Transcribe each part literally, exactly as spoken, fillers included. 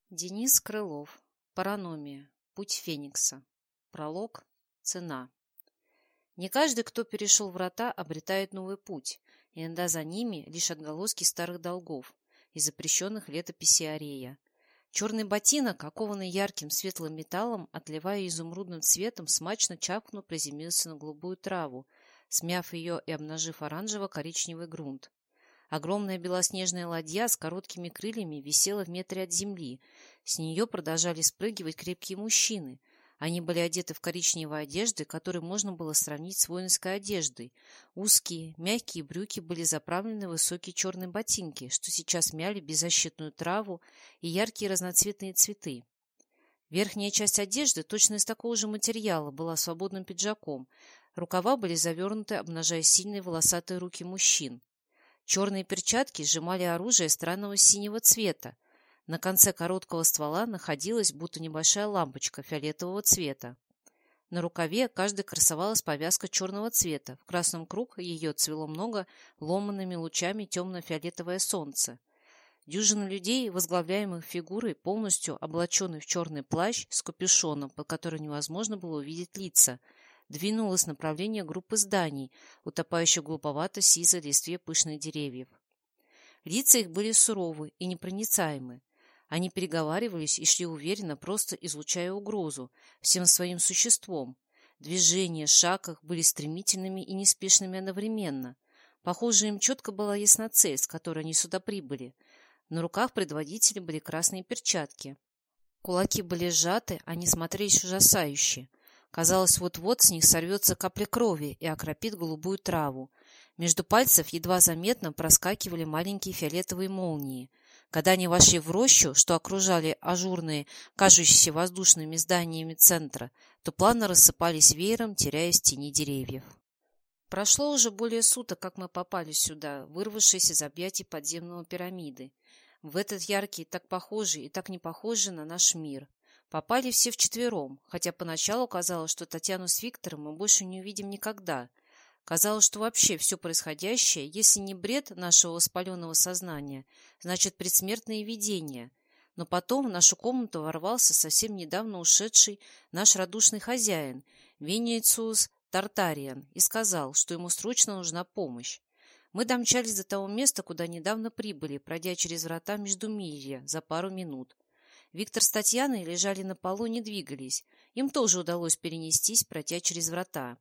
Денис Крылов. Параномия. Путь Феникса. Пролог. Цена. Не каждый, кто перешел врата, обретает новый путь. Иногда за ними лишь отголоски старых долгов и запрещенных летописей Арея. Черный ботинок, окованный ярким светлым металлом, отливая изумрудным цветом, смачно чавкнув, приземлился на голубую траву, смяв ее и обнажив оранжево-коричневый грунт. Огромная белоснежная ладья с короткими крыльями висела в метре от земли. С нее продолжали спрыгивать крепкие мужчины. Они были одеты в коричневые одежды, которые можно было сравнить с воинской одеждой. Узкие, мягкие брюки были заправлены в высокие черные ботинки, что сейчас мяли беззащитную траву и яркие разноцветные цветы. Верхняя часть одежды, точно из такого же материала, была свободным пиджаком. Рукава были завернуты, обнажая сильные волосатые руки мужчин. Черные перчатки сжимали оружие странного синего цвета. На конце короткого ствола находилась будто небольшая лампочка фиолетового цвета. На рукаве каждой красовалась повязка черного цвета. В красном круг ее цвело много ломаными лучами темно-фиолетовое солнце. Дюжина людей, возглавляемых фигурой, полностью облаченной в черный плащ с капюшоном, под которым невозможно было увидеть лица, двинулась в направлении группы зданий, утопающих в глуповато-сизой листве пышных деревьев. Лица их были суровы и непроницаемы. Они переговаривались и шли уверенно, просто излучая угрозу всем своим существом. Движения, шаг их были стремительными и неспешными одновременно. Похоже, им четко была ясна цель, с которой они сюда прибыли. На руках предводителя были красные перчатки. Кулаки были сжаты, они смотрелись ужасающе. Казалось, вот-вот с них сорвется капля крови и окропит голубую траву. Между пальцев едва заметно проскакивали маленькие фиолетовые молнии. Когда они вошли в рощу, что окружали ажурные, кажущиеся воздушными зданиями центра, то плавно рассыпались веером, теряясь в тени деревьев. Прошло уже более суток, как мы попали сюда, вырвавшись из объятий подземного пирамиды, в этот яркий, так похожий и так не похожий на наш мир. Попали все вчетвером, хотя поначалу казалось, что Татьяну с Виктором мы больше не увидим никогда. Казалось, что вообще все происходящее, если не бред нашего воспаленного сознания, значит предсмертные видения. Но потом в нашу комнату ворвался совсем недавно ушедший наш радушный хозяин, Венициус Тартариан, и сказал, что ему срочно нужна помощь. Мы домчались до того места, куда недавно прибыли, пройдя через врата Междумирья за пару минут. Виктор с Татьяной лежали на полу, не двигались. Им тоже удалось перенестись, пройдя через врата.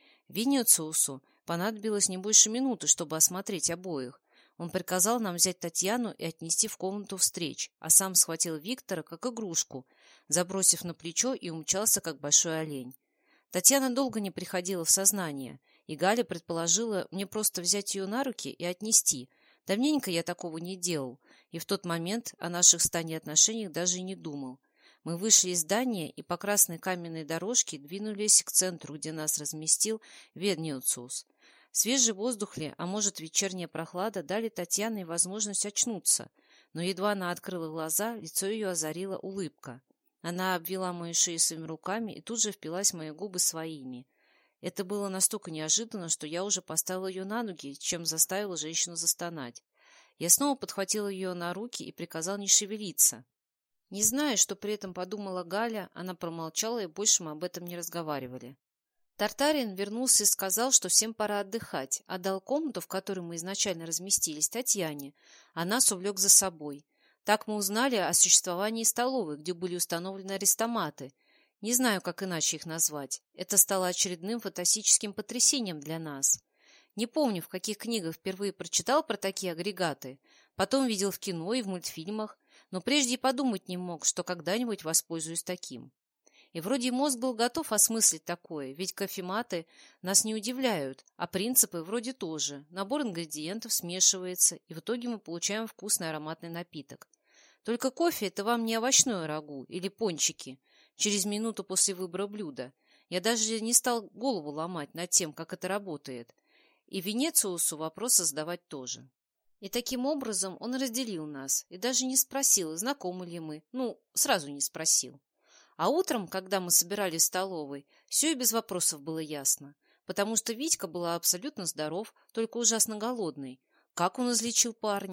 Венициусу понадобилось не больше минуты, чтобы осмотреть обоих. Он приказал нам взять Татьяну и отнести в комнату встреч, а сам схватил Виктора как игрушку, забросив на плечо, и умчался, как большой олень. Татьяна долго не приходила в сознание, и Галя предположила мне просто взять ее на руки и отнести. Давненько я такого не делал, и в тот момент о наших с Таней отношениях даже и не думал. Мы вышли из здания и по красной каменной дорожке двинулись к центру, где нас разместил Венициус. Свежий воздух ли, а может вечерняя прохлада, дали Татьяне возможность очнуться, но едва она открыла глаза, лицо ее озарила улыбка. Она обвела мою шею своими руками и тут же впилась в мои губы своими. Это было настолько неожиданно, что я уже поставила ее на ноги, чем заставила женщину застонать. Я снова подхватила ее на руки и приказал не шевелиться. Не зная, что при этом подумала Галя, она промолчала, и больше мы об этом не разговаривали. Тартариан вернулся и сказал, что всем пора отдыхать, отдал комнату, в которой мы изначально разместились, Татьяне, а нас увлек за собой. Так мы узнали о существовании столовой, где были установлены арестоматы. Не знаю, как иначе их назвать. Это стало очередным фантастическим потрясением для нас. Не помню, в каких книгах впервые прочитал про такие агрегаты, потом видел в кино и в мультфильмах, но прежде и подумать не мог, что когда-нибудь воспользуюсь таким. И вроде мозг был готов осмыслить такое, ведь кофематы нас не удивляют, а принципы вроде тоже. Набор ингредиентов смешивается, и в итоге мы получаем вкусный ароматный напиток. Только кофе – это вам не овощное рагу или пончики. Через минуту после выбора блюда я даже не стал голову ломать над тем, как это работает. И Венициусу вопросы задавать тоже. И таким образом он разделил нас и даже не спросил, знакомы ли мы. Ну, сразу не спросил. А утром, когда мы собирались в столовой, все и без вопросов было ясно, потому что Витька был абсолютно здоров, только ужасно голодный. Как он излечил парня?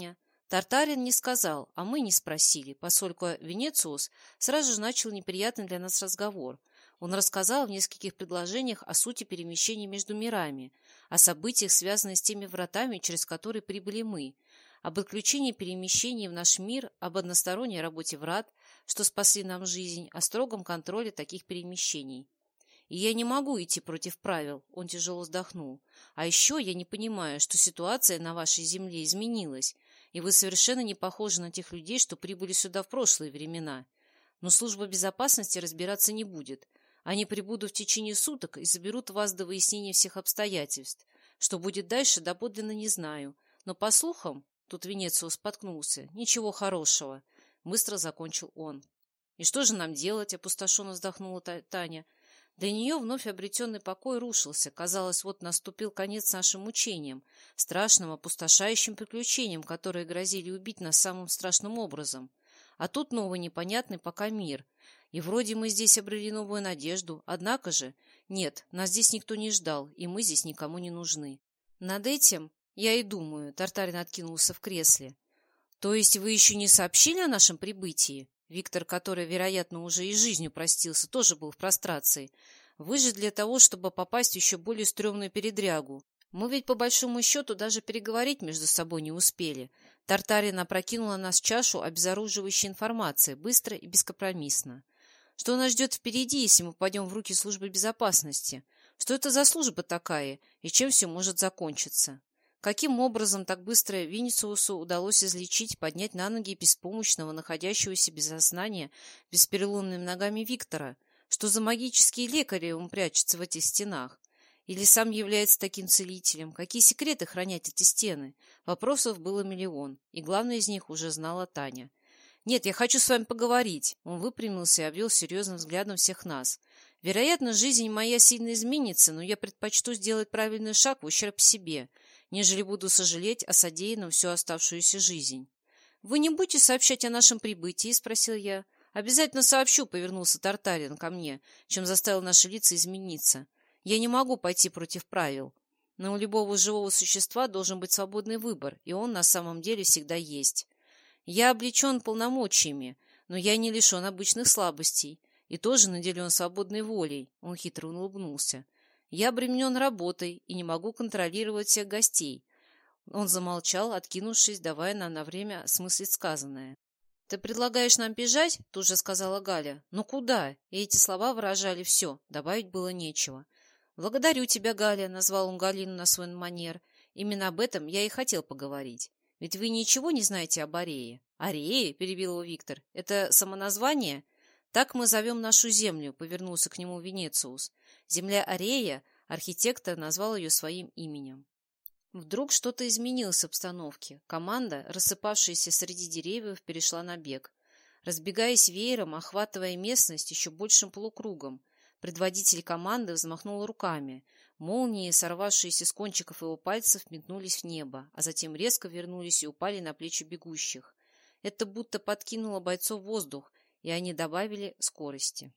Тартарин не сказал, а мы не спросили, поскольку Венециус сразу же начал неприятный для нас разговор. Он рассказал в нескольких предложениях о сути перемещений между мирами, о событиях, связанных с теми вратами, через которые прибыли мы, об отключении перемещений в наш мир, об односторонней работе врат, что спасли нам жизнь, о строгом контроле таких перемещений. И я не могу идти против правил, он тяжело вздохнул. А еще я не понимаю, что ситуация на вашей земле изменилась, и вы совершенно не похожи на тех людей, что прибыли сюда в прошлые времена. Но служба безопасности разбираться не будет. Они прибудут в течение суток и заберут вас до выяснения всех обстоятельств. Что будет дальше, доподлинно не знаю. Но по слухам, тут Венециус споткнулся, ничего хорошего. Быстро закончил он. И что же нам делать? Опустошенно вздохнула Таня. Для нее вновь обретенный покой рушился. Казалось, вот наступил конец нашим мучениям, страшным, опустошающим приключениям, которые грозили убить нас самым страшным образом. А тут новый непонятный пока мир. И вроде мы здесь обрели новую надежду. Однако же, нет, нас здесь никто не ждал, и мы здесь никому не нужны. Над этим я и думаю, Тартарин откинулся в кресле. То есть вы еще не сообщили о нашем прибытии? Виктор, который, вероятно, уже и жизнью простился, тоже был в прострации. Вы же для того, чтобы попасть в еще более стрёмную передрягу. Мы ведь, по большому счету, даже переговорить между собой не успели. Тартарин опрокинула на нас чашу обезоруживающей информации, быстро и бескомпромиссно. Что нас ждет впереди, если мы попадем в руки службы безопасности? Что это за служба такая, и чем все может закончиться? Каким образом так быстро Венециусу удалось излечить, поднять на ноги беспомощного, находящегося без сознания, без переломными ногами Виктора? Что за магические лекари он прячется в этих стенах? Или сам является таким целителем? Какие секреты хранят эти стены? Вопросов было миллион, и главное из них уже знала Таня. «Нет, я хочу с вами поговорить». Он выпрямился и обвел серьезным взглядом всех нас. «Вероятно, жизнь моя сильно изменится, но я предпочту сделать правильный шаг в ущерб себе, нежели буду сожалеть о содеянном всю оставшуюся жизнь». «Вы не будете сообщать о нашем прибытии?» — спросил я. «Обязательно сообщу», — повернулся Тартарин ко мне, чем заставил наши лица измениться. «Я не могу пойти против правил. Но у любого живого существа должен быть свободный выбор, и он на самом деле всегда есть. Я облечен полномочиями, но я не лишен обычных слабостей и тоже наделен свободной волей», — он хитро улыбнулся. «Я обременен работой и не могу контролировать всех гостей». Он замолчал, откинувшись, давая нам на время осмыслить сказанное. «Ты предлагаешь нам бежать?» — тут же сказала Галя. «Но куда?» И эти слова выражали все, добавить было нечего. «Благодарю тебя, Галя», — назвал он Галину на свой манер. «Именно об этом я и хотел поговорить. Ведь вы ничего не знаете об Арее». «Арее?» — перебил его Виктор. «Это самоназвание?» «Так мы зовем нашу землю», — повернулся к нему Венециус. «Земля Арея», архитектор назвал ее своим именем. Вдруг что-то изменилось в обстановке. Команда, рассыпавшаяся среди деревьев, перешла на бег. Разбегаясь веером, охватывая местность еще большим полукругом, предводитель команды взмахнул руками. Молнии, сорвавшиеся с кончиков его пальцев, метнулись в небо, а затем резко вернулись и упали на плечи бегущих. Это будто подкинуло бойцов в воздух, и они добавили скорости.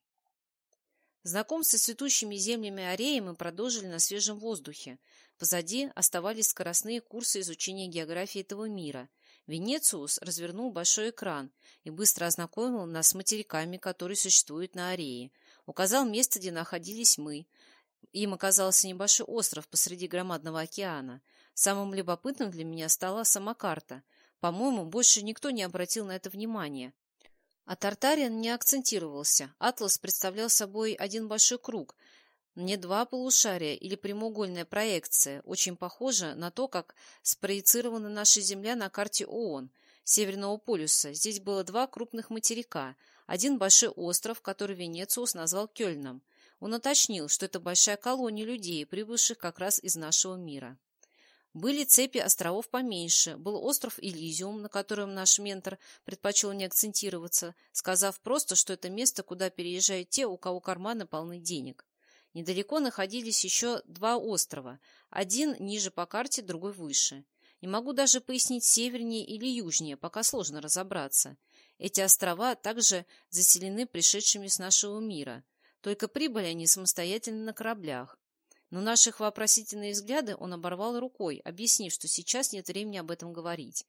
Знакомство с цветущими землями Ареи мы продолжили на свежем воздухе. Позади оставались скоростные курсы изучения географии этого мира. Венециус развернул большой экран и быстро ознакомил нас с материками, которые существуют на Арее. Указал место, где находились мы. Им оказался небольшой остров посреди громадного океана. Самым любопытным для меня стала сама карта. По-моему, больше никто не обратил на это внимания. А Тартарин не акцентировался. Атлас представлял собой один большой круг, не два полушария или прямоугольная проекция, очень похожа на то, как спроецирована наша Земля на карте ООН, Северного полюса. Здесь было два крупных материка, один большой остров, который Венециус назвал Кёльном. Он уточнил, что это большая колония людей, прибывших как раз из нашего мира. Были цепи островов поменьше, был остров Элизиум, на котором наш ментор предпочел не акцентироваться, сказав просто, что это место, куда переезжают те, у кого карманы полны денег. Недалеко находились еще два острова, один ниже по карте, другой выше. Не могу даже пояснить, севернее или южнее, пока сложно разобраться. Эти острова также заселены пришедшими с нашего мира, только прибыли они самостоятельно на кораблях. Но наших вопросительные взгляды он оборвал рукой, объяснив, что сейчас нет времени об этом говорить.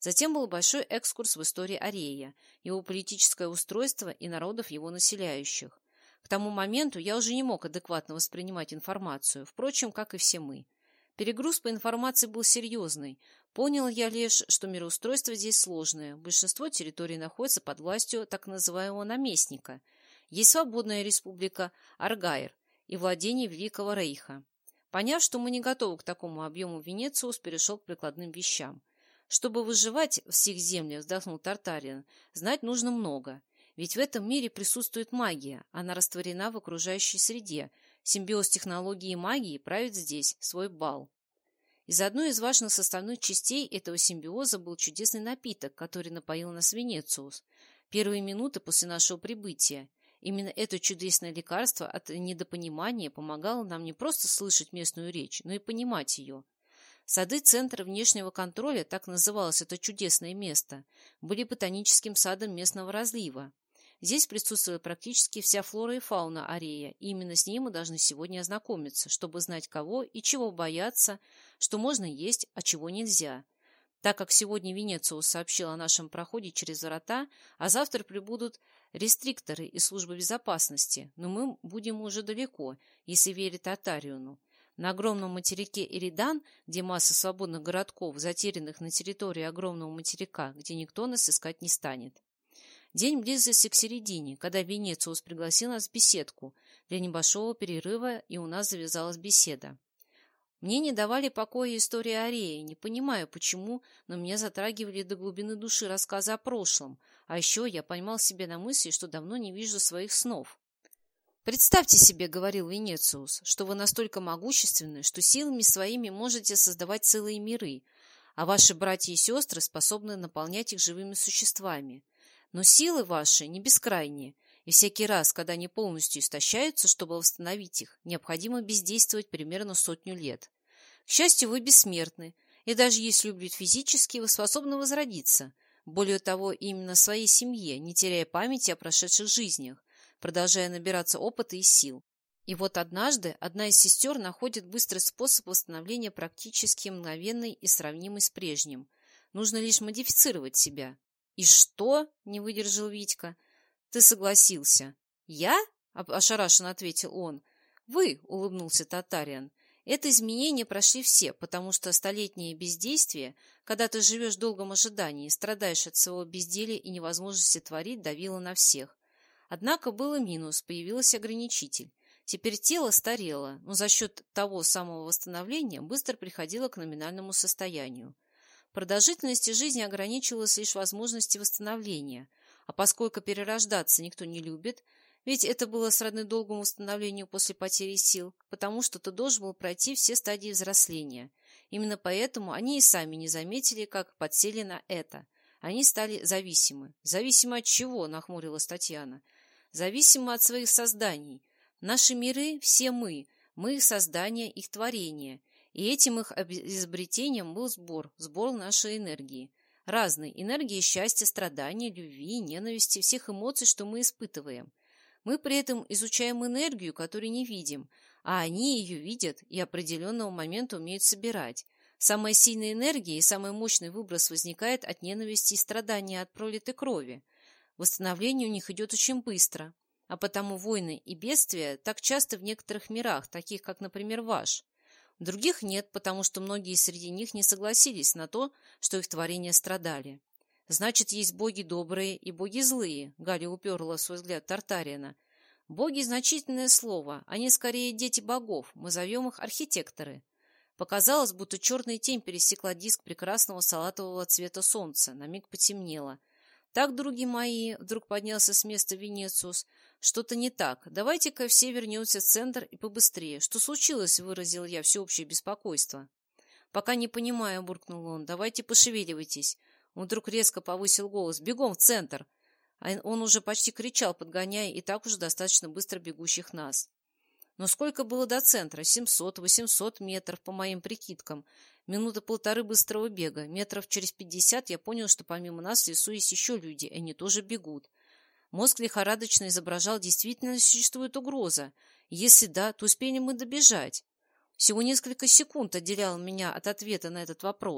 Затем был большой экскурс в историю Арея, его политическое устройство и народов его населяющих. К тому моменту я уже не мог адекватно воспринимать информацию, впрочем, как и все мы. Перегруз по информации был серьезный. Понял я лишь, что мироустройство здесь сложное. Большинство территорий находится под властью так называемого наместника. Есть свободная республика Аргаир и владение Великого Рейха. Поняв, что мы не готовы к такому объему, Венециус перешел к прикладным вещам. Чтобы выживать в сих землях, вздохнул Тартариан, знать нужно много. Ведь в этом мире присутствует магия, она растворена в окружающей среде. Симбиоз технологии и магии правит здесь свой бал. Из одной из важных составных частей этого симбиоза был чудесный напиток, который напоил нас Венециус. Первые минуты после нашего прибытия. Именно это чудесное лекарство от недопонимания помогало нам не просто слышать местную речь, но и понимать ее. Сады Центра внешнего контроля, так называлось это чудесное место, были ботаническим садом местного разлива. Здесь присутствует практически вся флора и фауна Арея, и именно с ней мы должны сегодня ознакомиться, чтобы знать, кого и чего бояться, что можно есть, а чего нельзя. Так как сегодня Венециус сообщил о нашем проходе через врата, а завтра прибудут рестрикторы из службы безопасности, но мы будем уже далеко, если верить Тартариану. На огромном материке Эридан, где масса свободных городков, затерянных на территории огромного материка, где никто нас искать не станет. День близился к середине, когда Венециус пригласил нас в беседку для небольшого перерыва, и у нас завязалась беседа. Мне не давали покоя истории Арея, не понимаю почему, но меня затрагивали до глубины души рассказы о прошлом, а еще я поймал себя на мысли, что давно не вижу своих снов. «Представьте себе, — говорил Венециус, — что вы настолько могущественны, что силами своими можете создавать целые миры, а ваши братья и сестры способны наполнять их живыми существами. Но силы ваши не бескрайние, и всякий раз, когда они полностью истощаются, чтобы восстановить их, необходимо бездействовать примерно сотню лет. К счастью, вы бессмертны, и даже если убьют физически, вы способны возродиться. Более того, именно в своей семье, не теряя памяти о прошедших жизнях, продолжая набираться опыта и сил. И вот однажды одна из сестер находит быстрый способ восстановления практически мгновенный и сравнимый с прежним. Нужно лишь модифицировать себя. «И что?» — не выдержал Витька. «Ты согласился». «Я?» — ошарашенно ответил он. «Вы», — улыбнулся Татариан. «Это изменения прошли все, потому что столетнее бездействие, когда ты живешь в долгом ожидании, страдаешь от своего безделия и невозможности творить, давило на всех. Однако был и минус, появился ограничитель. Теперь тело старело, но за счет того самого восстановления быстро приходило к номинальному состоянию. Продолжительность жизни ограничивалась лишь возможностью восстановления, а поскольку перерождаться никто не любит, ведь это было сродни долгому восстановлению после потери сил, потому что ты должен был пройти все стадии взросления. Именно поэтому они и сами не заметили, как подсели на это. Они стали зависимы. «Зависимы от чего?» – нахмурилась Татьяна. «Зависимы от своих созданий. Наши миры – все мы, мы их создание, их творение». И этим их изобретением был сбор, сбор нашей энергии. Разной энергии счастья, страдания, любви, ненависти, всех эмоций, что мы испытываем. Мы при этом изучаем энергию, которую не видим, а они ее видят и определенного момента умеют собирать. Самая сильная энергия и самый мощный выброс возникает от ненависти и страдания от пролитой крови. Восстановление у них идет очень быстро, а потому войны и бедствия так часто в некоторых мирах, таких как, например, ваш. Других нет, потому что многие среди них не согласились на то, что их творения страдали. Значит, есть боги добрые и боги злые, Галя уперла свой взгляд Тартариана. Боги – значительное слово, они скорее дети богов, мы зовем их архитекторы. Показалось, будто черная тень пересекла диск прекрасного салатового цвета солнца, на миг потемнело. «Так, други мои», — вдруг поднялся с места Венециус, — «что-то не так. Давайте-ка все вернемся в центр и побыстрее. Что случилось?» — выразил я всеобщее беспокойство. «Пока не понимаю», — буркнул он. «Давайте пошевеливайтесь». Он вдруг резко повысил голос. «Бегом в центр!» Он уже почти кричал, подгоняя и так уже достаточно быстро бегущих нас. Но сколько было до центра? семьсот-восемьсот метров, по моим прикидкам. Минуты полторы быстрого бега. Метров через пятьдесят я понял, что помимо нас в лесу есть еще люди, и они тоже бегут. Мозг лихорадочно изображал, действительно существует угроза. Если да, то успеем мы добежать. Всего несколько секунд отделяло меня от ответа на этот вопрос.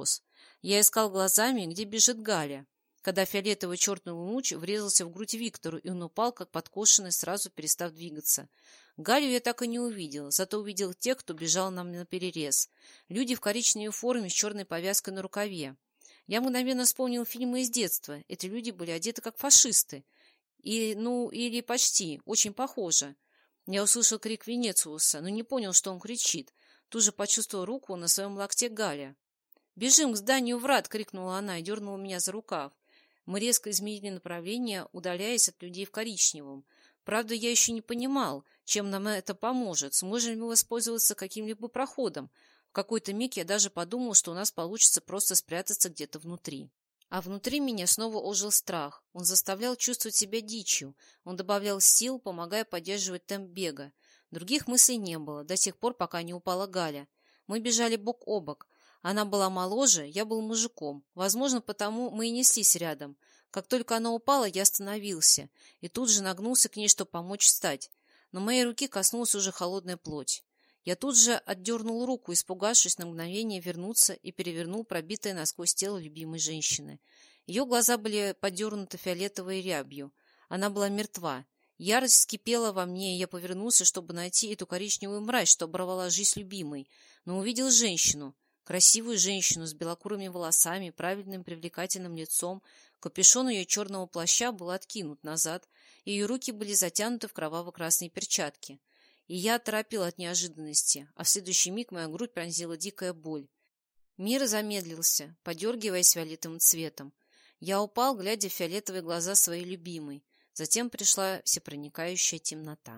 Я искал глазами, где бежит Галя, когда фиолетовый черный луч врезался в грудь Виктору, и он упал, как подкошенный, сразу перестав двигаться. Галю я так и не увидел, зато увидел тех, кто бежал нам наперерез. Люди в коричневой форме с черной повязкой на рукаве. Я мгновенно вспомнил фильмы из детства. Эти люди были одеты как фашисты. И, ну, или почти, очень похоже. Я услышал крик Венециуса, но не понял, что он кричит. Тут же почувствовал руку на своем локте Галя. «Бежим к зданию врат!» — крикнула она и дернула меня за рукав. Мы резко изменили направление, удаляясь от людей в коричневом. Правда, я еще не понимал, чем нам это поможет, сможем ли мы воспользоваться каким-либо проходом. В какой-то миг я даже подумал, что у нас получится просто спрятаться где-то внутри. А внутри меня снова ожил страх. Он заставлял чувствовать себя дичью. Он добавлял сил, помогая поддерживать темп бега. Других мыслей не было, до тех пор, пока не упала Галя. Мы бежали бок о бок. Она была моложе, я был мужиком. Возможно, потому мы и неслись рядом. Как только она упала, я остановился и тут же нагнулся к ней, чтобы помочь встать. Но моей руки коснулась уже холодная плоть. Я тут же отдернул руку, испугавшись на мгновение вернуться, и перевернул пробитое насквозь тело любимой женщины. Ее глаза были подернуты фиолетовой рябью. Она была мертва. Ярость вскипела во мне, и я повернулся, чтобы найти эту коричневую мразь, что оборвала жизнь любимой. Но увидел женщину. Красивую женщину с белокурыми волосами, правильным привлекательным лицом. Капюшон ее черного плаща был откинут назад, и ее руки были затянуты в кроваво-красные перчатки. И я оторопел от неожиданности, а в следующий миг моя грудь пронзила дикая боль. Мир замедлился, подергиваясь фиолетовым цветом. Я упал, глядя в фиолетовые глаза своей любимой. Затем пришла всепроникающая темнота.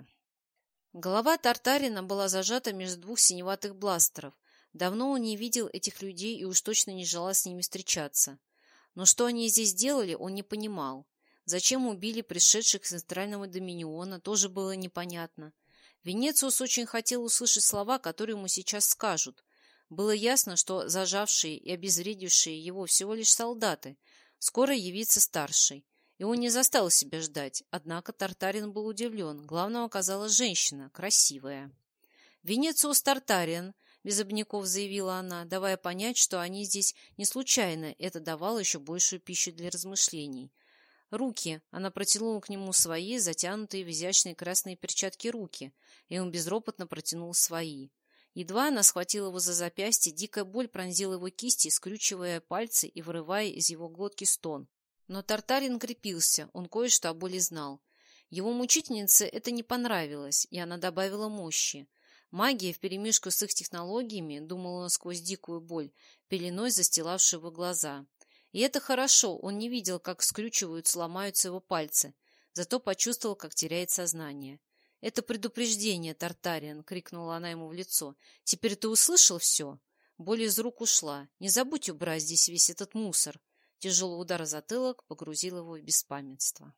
Голова Тартарина была зажата между двух синеватых бластеров. Давно он не видел этих людей и уж точно не желал с ними встречаться. Но что они здесь делали, он не понимал. Зачем убили пришедших из Центрального Доминиона, тоже было непонятно. Венециус очень хотел услышать слова, которые ему сейчас скажут. Было ясно, что зажавшие и обезвредившие его всего лишь солдаты. Скоро явится старший. И он не заставил себя ждать. Однако Тартарин был удивлен. Главным оказалась женщина, красивая. «Венециус Тартарин», — без обиняков заявила она, давая понять, что они здесь не случайно. Это давало еще большую пищу для размышлений. «Руки!» — она протянула к нему свои, затянутые в изящные красные перчатки руки, и он безропотно протянул свои. Едва она схватила его за запястье, дикая боль пронзила его кисти, скрючивая пальцы и вырывая из его глотки стон. Но Тартарин крепился, он кое-что о боли знал. Его мучительнице это не понравилось, и она добавила мощи. Магия вперемешку с их технологиями, думал он сквозь дикую боль, пеленой застилавшую его глаза. И это хорошо, он не видел, как скрючиваются, ломаются его пальцы, зато почувствовал, как теряет сознание. «Это предупреждение, Тартарин!» — крикнула она ему в лицо. «Теперь ты услышал все?» Боль из рук ушла. «Не забудь убрать здесь весь этот мусор!» Тяжелый удар в затылок погрузил его в беспамятство.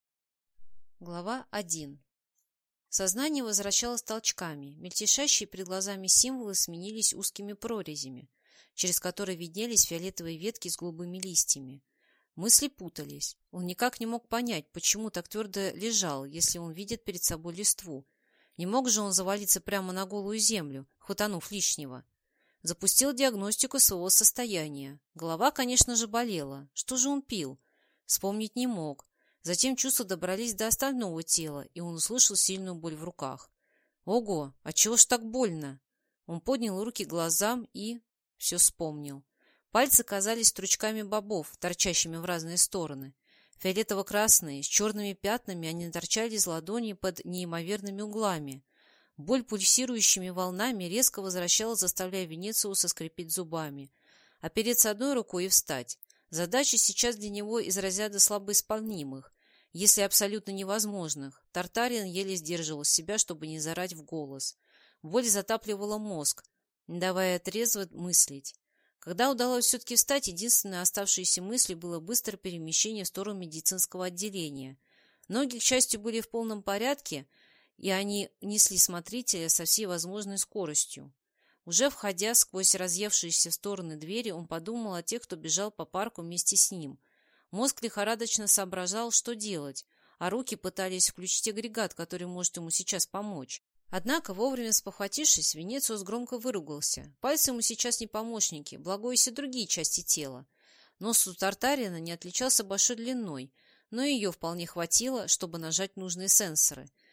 Глава один. Сознание возвращалось толчками. Мельтешащие перед глазами символы сменились узкими прорезями, через которые виднелись фиолетовые ветки с голубыми листьями. Мысли путались. Он никак не мог понять, почему так твердо лежал, если он видит перед собой листву. Не мог же он завалиться прямо на голую землю, хватанув лишнего. Запустил диагностику своего состояния. Голова, конечно же, болела. Что же он пил? Вспомнить не мог. Затем чувства добрались до остального тела, и он услышал сильную боль в руках. Ого, а чего ж так больно? Он поднял руки к глазам и... все вспомнил. Пальцы казались стручками бобов, торчащими в разные стороны. Фиолетово-красные, с черными пятнами, они торчали из ладони под неимоверными углами. Боль пульсирующими волнами резко возвращалась, заставляя Венециуса скрипеть зубами. Опереться одной рукой и встать. Задача сейчас для него из разряда слабоисполнимых, если абсолютно невозможных. Тартарин еле сдерживал себя, чтобы не заорать в голос. Боль затапливала мозг, не давая трезво мыслить. Когда удалось все-таки встать, единственной оставшейся мыслью было быстрое перемещение в сторону медицинского отделения. Ноги, к счастью, были в полном порядке, и они несли смотрителя со всей возможной скоростью. Уже входя сквозь разъевшиеся в стороны двери, он подумал о тех, кто бежал по парку вместе с ним. Мозг лихорадочно соображал, что делать, а руки пытались включить агрегат, который может ему сейчас помочь. Однако, вовремя спохватившись, Венециус громко выругался. Пальцы ему сейчас не помощники, благо есть и другие части тела. Нос у Тартарина не отличался большой длиной, но ее вполне хватило, чтобы нажать нужные сенсоры.